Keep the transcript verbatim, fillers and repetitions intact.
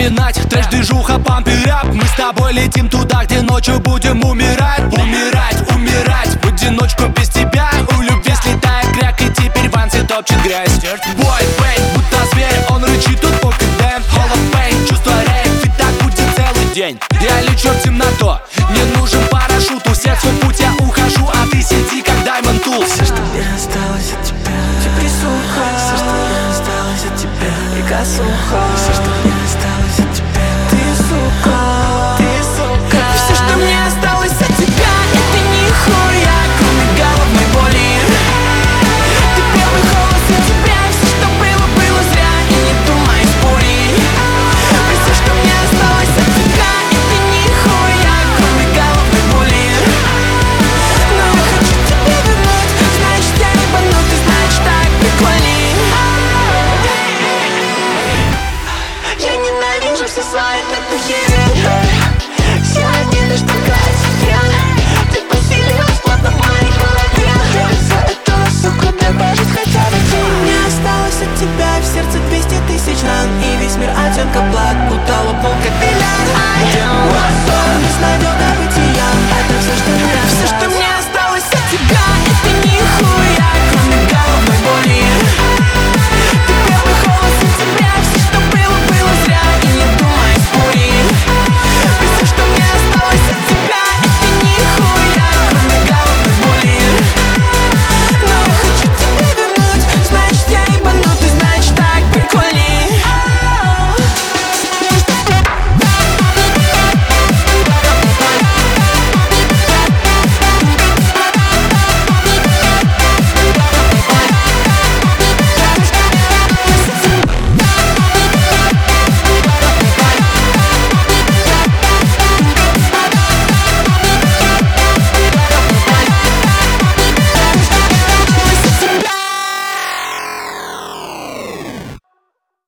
пеленать. Трэш, движуха, памп и рэп. Мы с тобой летим туда, где ночью будем умирать. Умирать, умирать, в одиночку без тебя. У любви слетает кряк, и теперь Ванси топчет грязь. Бой, бей, будто зверь, он рычит тут по КДМ. Hall of Fame, чувство рейв, и так будет целый день. Я лечу в темноту, мне нужен парашют. У всех свой путь, я ухожу, а ты сиди как Diamond Tools. Все, что мне осталось от тебя, теперь сухо. Все, что мне осталось от тебя, река суха.